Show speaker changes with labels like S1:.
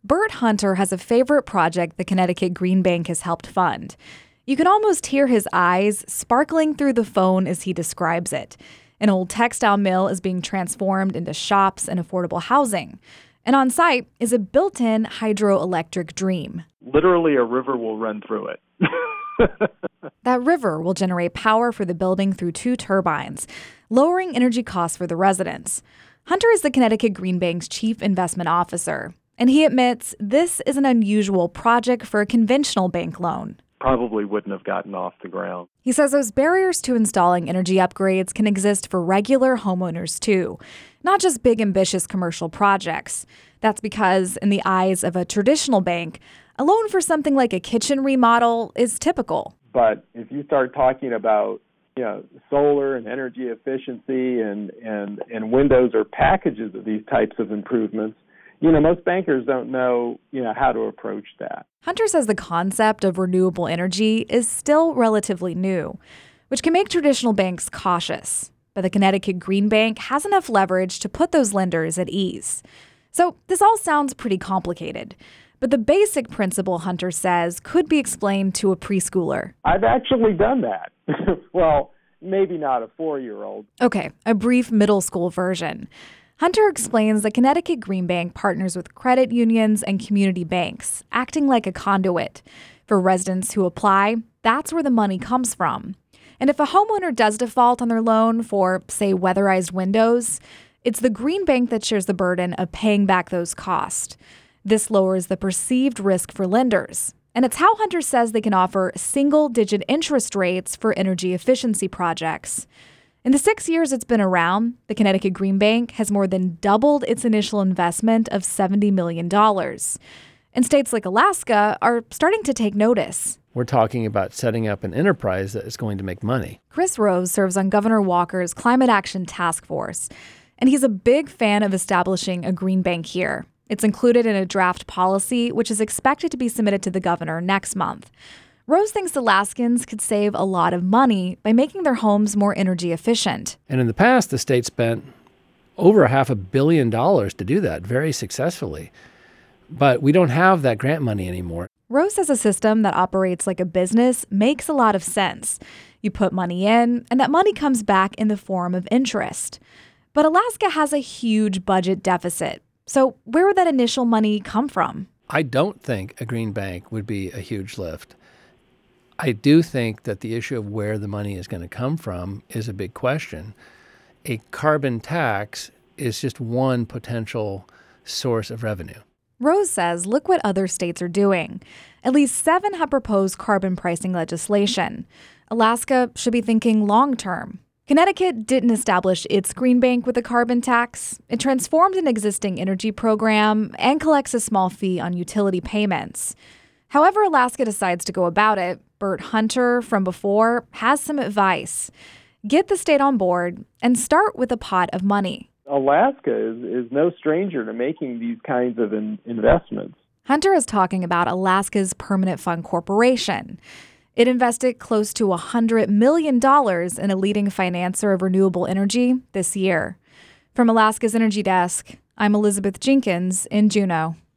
S1: Bert Hunter has a favorite project the Connecticut Green Bank has helped fund. You can almost hear his eyes sparkling through the phone as he describes it. An old textile mill is being transformed into shops and affordable housing. And on site is a built-in hydroelectric dream.
S2: Literally, a river will run through it.
S1: That river will generate power for the building through 2 turbines, lowering energy costs for the residents. Hunter is the Connecticut Green Bank's chief investment officer, and he admits this is an unusual project for a conventional bank loan.
S2: Probably wouldn't have gotten off the ground.
S1: He says those barriers to installing energy upgrades can exist for regular homeowners too, not just big ambitious commercial projects. That's because, in the eyes of a traditional bank, a loan for something like a kitchen remodel is typical.
S3: But if you start talking about, solar and energy efficiency and windows or packages of these types of improvements, most bankers don't know, how to approach that.
S1: Hunter says the concept of renewable energy is still relatively new, which can make traditional banks cautious. But the Connecticut Green Bank has enough leverage to put those lenders at ease. So this all sounds pretty complicated. But the basic principle, Hunter says, could be explained to a preschooler.
S3: I've actually done that. Well, maybe not a 4-year-old.
S1: Okay, a brief middle school version. Hunter explains that Connecticut Green Bank partners with credit unions and community banks, acting like a conduit. For residents who apply, that's where the money comes from. And if a homeowner does default on their loan for, say, weatherized windows, it's the Green Bank that shares the burden of paying back those costs. This lowers the perceived risk for lenders. And it's how Hunter says they can offer single-digit interest rates for energy efficiency projects. In the 6 years it's been around, the Connecticut Green Bank has more than doubled its initial investment of $70 million. And states like Alaska are starting to take notice.
S4: We're talking about setting up an enterprise that is going to make money.
S1: Chris Rose serves on Governor Walker's Climate Action Task Force, and he's a big fan of establishing a green bank here. It's included in a draft policy, which is expected to be submitted to the governor next month. Rose thinks Alaskans could save a lot of money by making their homes more energy efficient.
S4: And in the past, the state spent over $500 million to do that very successfully. But we don't have that grant money anymore.
S1: Rose says a system that operates like a business makes a lot of sense. You put money in, and that money comes back in the form of interest. But Alaska has a huge budget deficit. So where would that initial money come from?
S4: I don't think a green bank would be a huge lift. I do think that the issue of where the money is going to come from is a big question. A carbon tax is just one potential source of revenue.
S1: Rose says, look what other states are doing. At least 7 have proposed carbon pricing legislation. Alaska should be thinking long-term. Connecticut didn't establish its green bank with a carbon tax. It transformed an existing energy program and collects a small fee on utility payments. However Alaska decides to go about it, Bert Hunter from before has some advice. Get the state on board and start with a pot of money.
S3: Alaska is no stranger to making these kinds of investments.
S1: Hunter is talking about Alaska's Permanent Fund Corporation. It invested close to $100 million in a leading financer of renewable energy this year. From Alaska's Energy Desk, I'm Elizabeth Jenkins in Juneau.